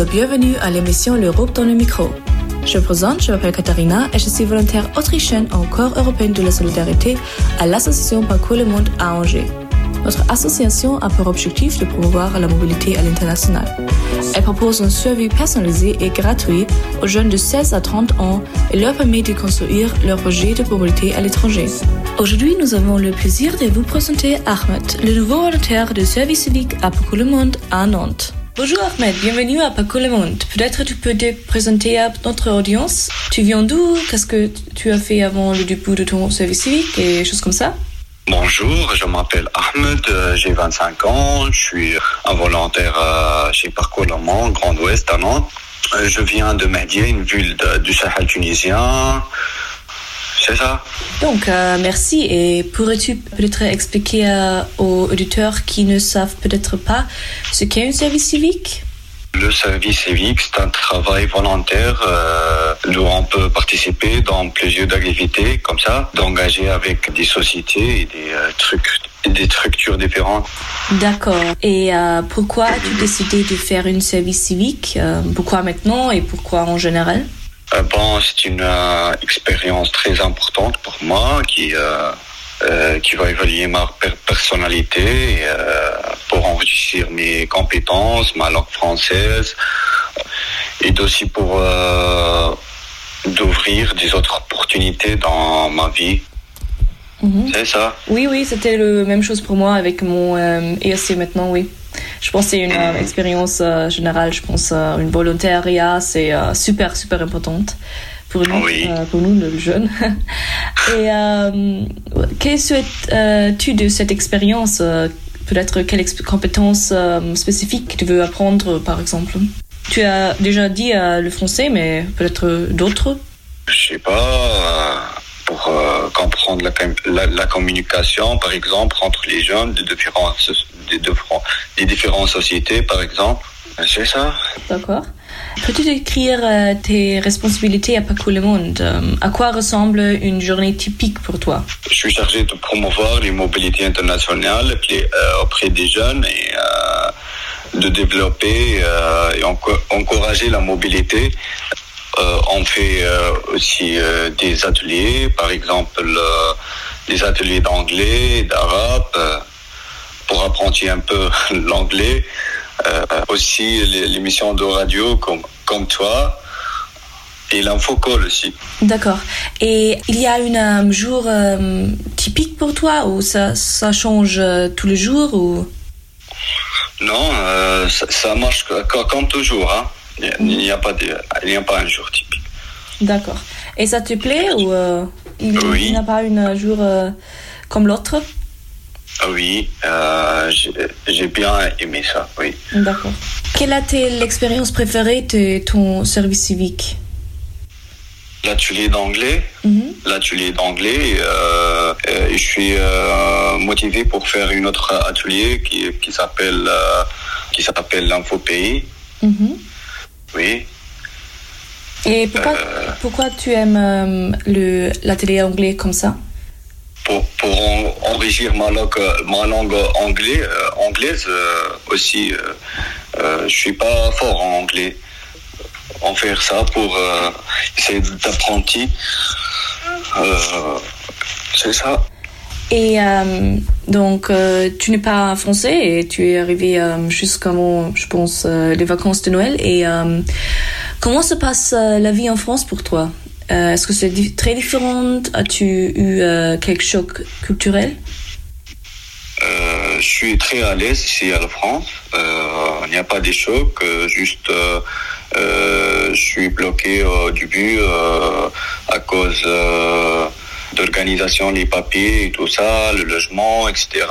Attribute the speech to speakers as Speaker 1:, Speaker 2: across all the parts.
Speaker 1: bienvenue à l'émission L'Europe dans le micro. Je me présente, je m'appelle Katharina et je suis volontaire autrichienne au Corps européen de la solidarité à l'association Parcours le Monde à Angers. Notre association a pour objectif de promouvoir la mobilité à l'international. Elle propose un suivi personnalisé et gratuit aux jeunes de 16 à 30 ans et leur permet de construire leur projet de mobilité à l'étranger. Aujourd'hui, nous avons le plaisir de vous présenter Ahmed, le nouveau volontaire de service civique à Parcours le Monde à Nantes. Bonjour Ahmed, bienvenue à Parcours le Monde. Peut-être tu peux te présenter à notre audience. Tu viens d'où? Qu'est-ce que tu as fait avant le début de ton service civique et choses comme ça?
Speaker 2: Bonjour, je m'appelle Ahmed, j'ai 25 ans, je suis un volontaire chez Parcours le Monde, Grand Ouest à Nantes. Je viens de Mehdia, une ville du Sahel tunisien. C'est ça. Donc,
Speaker 1: merci. Et pourrais-tu peut-être expliquer aux auditeurs qui ne savent peut-être pas ce qu'est un service civique?
Speaker 2: Le service civique, c'est un travail volontaire où on peut participer dans plusieurs activités comme ça, d'engager avec des sociétés et des structures différentes.
Speaker 1: D'accord. Et pourquoi as-tu décidé de faire un service civique? Pourquoi maintenant et pourquoi en général?
Speaker 2: C'est une expérience très importante pour moi qui va évaluer ma personnalité pour enrichir mes compétences, ma langue française et aussi pour d'ouvrir des autres opportunités dans ma vie. Mm-hmm. C'est ça?
Speaker 1: Oui, c'était la même chose pour moi avec mon ESC maintenant, oui. Je pense que c'est une expérience générale, je pense une volontariat, c'est super importante pour nous,
Speaker 2: oui.
Speaker 1: Pour nous les jeunes. Et que souhaites-tu de cette expérience? Peut-être quelles compétences spécifiques tu veux apprendre, par exemple? Tu as déjà dit le français, mais peut-être d'autres?
Speaker 2: Je sais pas. Pour comprendre la communication, par exemple, entre les jeunes des différentes sociétés, par exemple. C'est ça.
Speaker 1: D'accord. Peux-tu décrire tes responsabilités à Parcours le Monde? À quoi ressemble une journée typique pour toi?
Speaker 2: Je suis chargé de promouvoir les mobilités internationales auprès des jeunes et de développer et encourager la mobilité. On fait aussi des ateliers, par exemple des ateliers d'anglais, d'arabe, pour apprendre un peu l'anglais. Aussi l'émission de radio comme toi et l'infocall aussi.
Speaker 1: D'accord. Et il y a un jour typique pour toi ou ça change tous les jours ou?
Speaker 2: Non, ça marche comme toujours, hein. Il n'y a pas un jour typique.
Speaker 1: D'accord. Et ça te plaît ou il n'y a pas un jour comme l'autre?
Speaker 2: Oui, j'ai bien aimé ça, oui.
Speaker 1: D'accord. Quelle a été l'expérience préférée de ton service civique?
Speaker 2: L'atelier d'anglais. Mm-hmm. L'atelier d'anglais. Je suis motivé pour faire une autre atelier qui s'appelle l'Infopays. Mm-hmm. Oui.
Speaker 1: Et pourquoi tu aimes l'atelier anglais comme ça?
Speaker 2: Pour enrichir ma langue anglaise aussi. Je suis pas fort en anglais. En faire ça pour essayer d'apprendre. C'est ça.
Speaker 1: Et donc, tu n'es pas français et tu es arrivé jusqu'avant, je pense, les vacances de Noël. Et comment se passe la vie en France pour toi? Est-ce que c'est très différent? As-tu eu quelques chocs culturels?
Speaker 2: Je suis très à l'aise ici à la France. Il n'y a pas de chocs, juste je suis bloqué au début à cause d'organisation des papiers et tout ça, le logement, etc.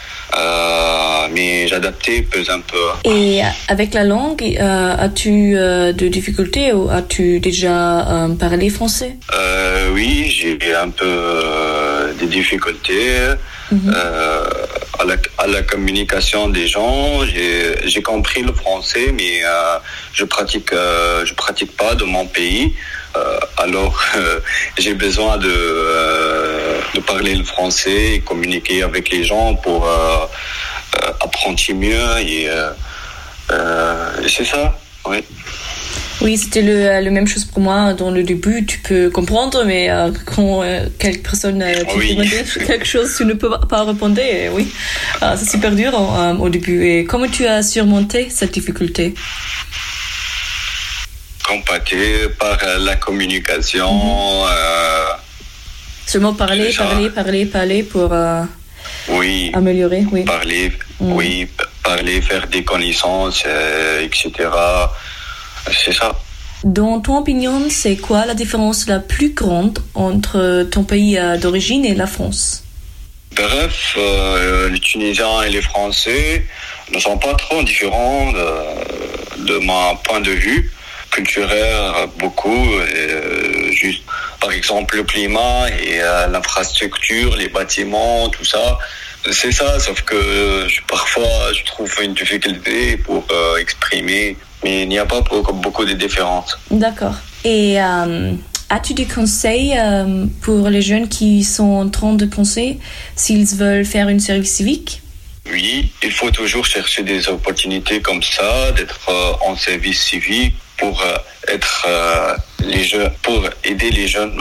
Speaker 2: Mais j'adaptais peu un peu.
Speaker 1: Et avec la langue, as-tu de difficultés ou as-tu déjà parlé français?
Speaker 2: Oui, j'ai un peu des difficultés. Mm-hmm. À la communication des gens. J'ai compris le français, mais je pratique pas de mon pays. Alors j'ai besoin de parler le français et communiquer avec les gens pour apprendre mieux et c'est ça. Oui.
Speaker 1: Oui, c'était le même chose pour moi. Dans le début, tu peux comprendre, mais quand quelques personnes te demandent quelque chose, tu ne peux pas répondre. Et oui, c'est super dur au début. Et comment tu as surmonté cette difficulté?
Speaker 2: Compacté par la communication.
Speaker 1: Seulement parler pour améliorer. Oui.
Speaker 2: Parler, faire des connaissances, etc. C'est ça.
Speaker 1: Dans ton opinion, c'est quoi la différence la plus grande entre ton pays d'origine et la France?
Speaker 2: Bref, les Tunisiens et les Français ne sont pas trop différents de mon point de vue culturel, beaucoup. Juste, par exemple, le climat et l'infrastructure, les bâtiments, tout ça. C'est ça, sauf que parfois je trouve une difficulté pour exprimer, mais il n'y a pas beaucoup de différences.
Speaker 1: D'accord. Et as-tu des conseils pour les jeunes qui sont en train de penser s'ils veulent faire un service civique?
Speaker 2: Oui, il faut toujours chercher des opportunités comme ça, d'être en service civique pour aider les jeunes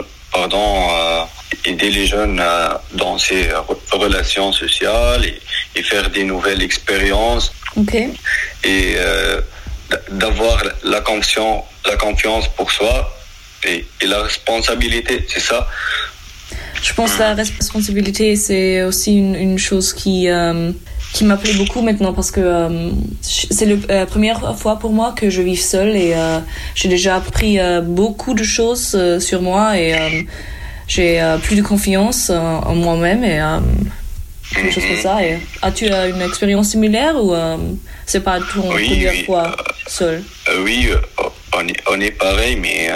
Speaker 2: dans ces relations sociales et faire des nouvelles expériences.
Speaker 1: Okay.
Speaker 2: Et d'avoir la confiance pour soi et la responsabilité, c'est ça.
Speaker 1: Je pense que la responsabilité, c'est aussi une chose qui m'appelait beaucoup maintenant parce que c'est la première fois pour moi que je vis seule et j'ai déjà appris beaucoup de choses sur moi et j'ai plus de confiance en moi-même et des choses comme ça. Et as-tu une expérience similaire ou c'est pas ton première fois seule?
Speaker 2: Oui, on est pareil, mais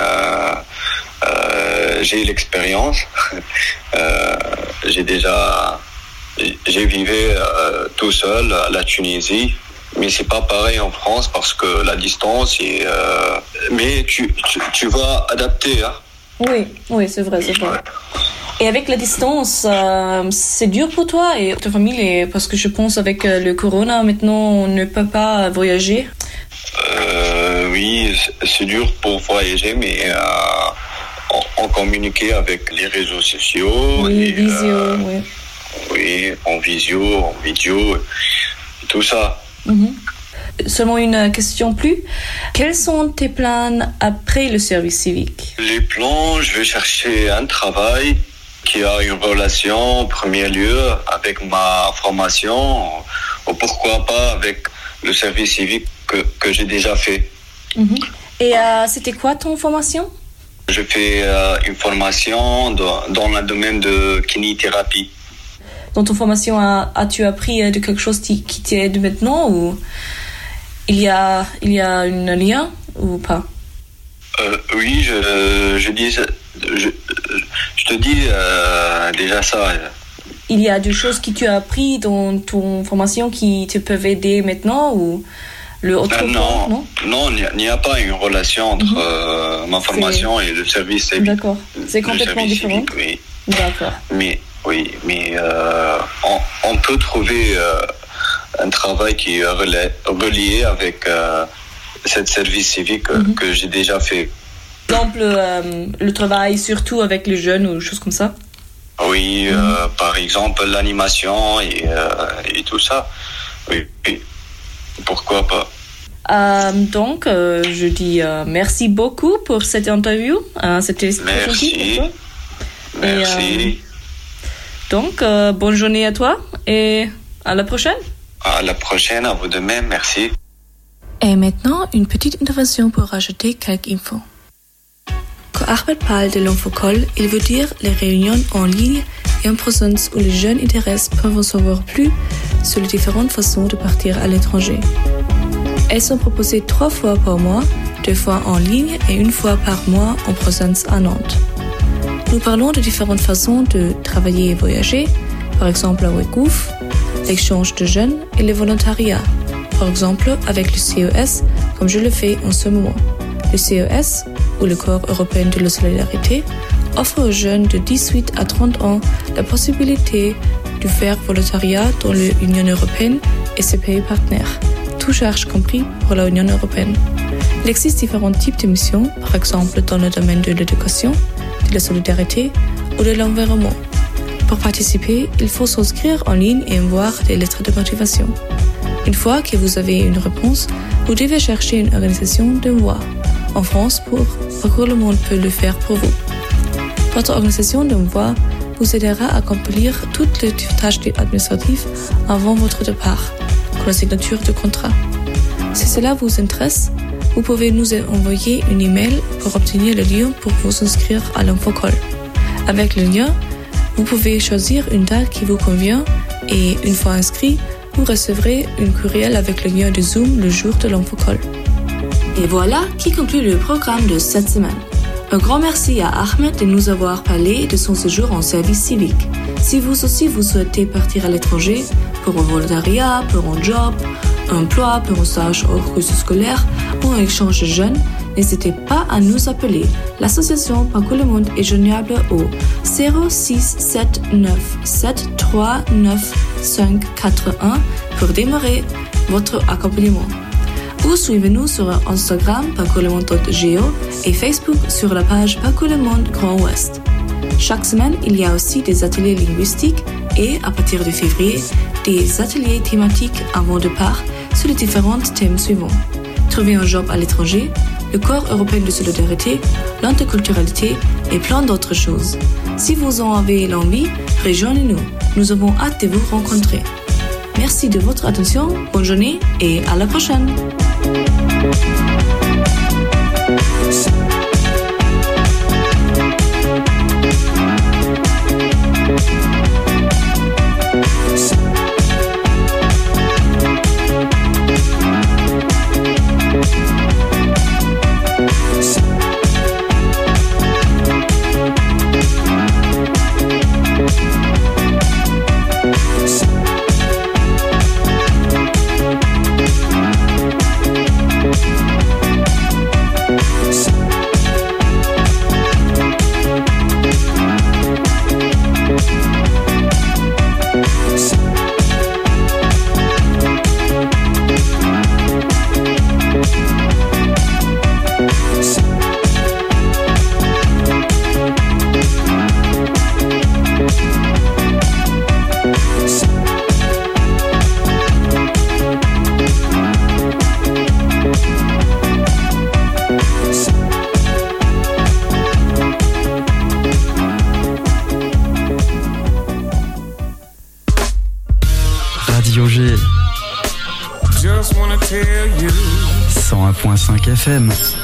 Speaker 2: j'ai l'expérience. J'ai vécu tout seul à la Tunisie, mais c'est pas pareil en France parce que la distance est. Mais tu vas adapter, hein.
Speaker 1: Oui, c'est vrai. Et avec la distance, c'est dur pour toi et ta famille, parce que je pense avec le corona maintenant, on ne peut pas voyager.
Speaker 2: Oui, c'est dur pour voyager, mais on communique avec les réseaux sociaux.
Speaker 1: Oui, visio, oui.
Speaker 2: Oui, en vidéo, tout ça.
Speaker 1: Mm-hmm. Seulement une question plus. Quels sont tes plans après le service civique?
Speaker 2: Les plans, je vais chercher un travail qui a une relation en premier lieu avec ma formation ou pourquoi pas avec le service civique que j'ai déjà fait.
Speaker 1: Mm-hmm. Et c'était quoi ton formation?
Speaker 2: Je fais une formation dans le domaine de kinésithérapie.
Speaker 1: Dans ton formation, as-tu appris de quelque chose qui t'aide maintenant ou il y a un lien ou pas?
Speaker 2: Oui, je te dis déjà ça.
Speaker 1: Il y a des choses que tu as appris dans ton formation qui te peuvent aider maintenant ou le autre
Speaker 2: non, il n'y a pas une relation entre ma formation et le service civique.
Speaker 1: D'accord, c'est complètement différent.
Speaker 2: Civique, oui.
Speaker 1: D'accord.
Speaker 2: Mais on peut trouver un travail qui est relié avec ce service civique que j'ai déjà fait.
Speaker 1: Par exemple, le travail surtout avec les jeunes ou des choses comme ça?
Speaker 2: Oui, par exemple l'animation et tout ça. Oui, pourquoi pas.
Speaker 1: Donc, je dis merci beaucoup pour cette interview. C'était très gentil pour toi.
Speaker 2: Merci.
Speaker 1: Donc, bonne journée à toi et à la prochaine.
Speaker 2: À la prochaine, à vous de même, merci.
Speaker 1: Et maintenant, une petite intervention pour rajouter quelques infos. Quand Ahmed parle de l'infocall, il veut dire les réunions en ligne et en présence où les jeunes intéressés peuvent en savoir plus sur les différentes façons de partir à l'étranger. Elles sont proposées 3 fois par mois, 2 fois en ligne et 1 fois par mois en présence à Nantes. Nous parlons de différentes façons de travailler et voyager, par exemple avec GOUF, l'échange de jeunes et le volontariat, par exemple avec le CES, comme je le fais en ce moment. Le CES, ou le Corps européen de la solidarité, offre aux jeunes de 18 à 30 ans la possibilité de faire volontariat dans l'Union européenne et ses pays partenaires, tout charge compris pour l'Union européenne. Il existe différents types de missions, par exemple dans le domaine de l'éducation, de la solidarité ou de l'environnement. Pour participer, il faut s'inscrire en ligne et envoyer des lettres de motivation. Une fois que vous avez une réponse, vous devez chercher une organisation d'envoi. En France, Parcours le Monde peut le faire pour vous. Votre organisation d'envoi vous aidera à accomplir toutes les tâches administratives avant votre départ, comme la signature de contrat. Si cela vous intéresse, vous pouvez nous envoyer un email pour obtenir le lien pour vous inscrire à l'infocall. Avec le lien, vous pouvez choisir une date qui vous convient et une fois inscrit, vous recevrez un courriel avec le lien de Zoom le jour de l'infocall. Et voilà qui conclut le programme de cette semaine. Un grand merci à Ahmed de nous avoir parlé de son séjour en service civique. Si vous aussi vous souhaitez partir à l'étranger pour un volontariat, pour un job, un emploi, pour un stage au cursus scolaire ou un échange de jeunes, n'hésitez pas à nous appeler. L'association Parcours le Monde est joignable au 0679 739 541 pour démarrer votre accompagnement. Ou suivez-nous sur Instagram parcourslemonde.geo et Facebook sur la page Parcours le Monde Grand Ouest. Chaque semaine, il y a aussi des ateliers linguistiques et, à partir de février, des ateliers thématiques avant départ sur les différents thèmes suivants. Trouver un job à l'étranger, le corps européen de solidarité, l'interculturalité et plein d'autres choses. Si vous en avez l'envie, rejoignez-nous. Nous avons hâte de vous rencontrer. Merci de votre attention, bonne journée et à la prochaine.
Speaker 3: Radio G 101.5 FM.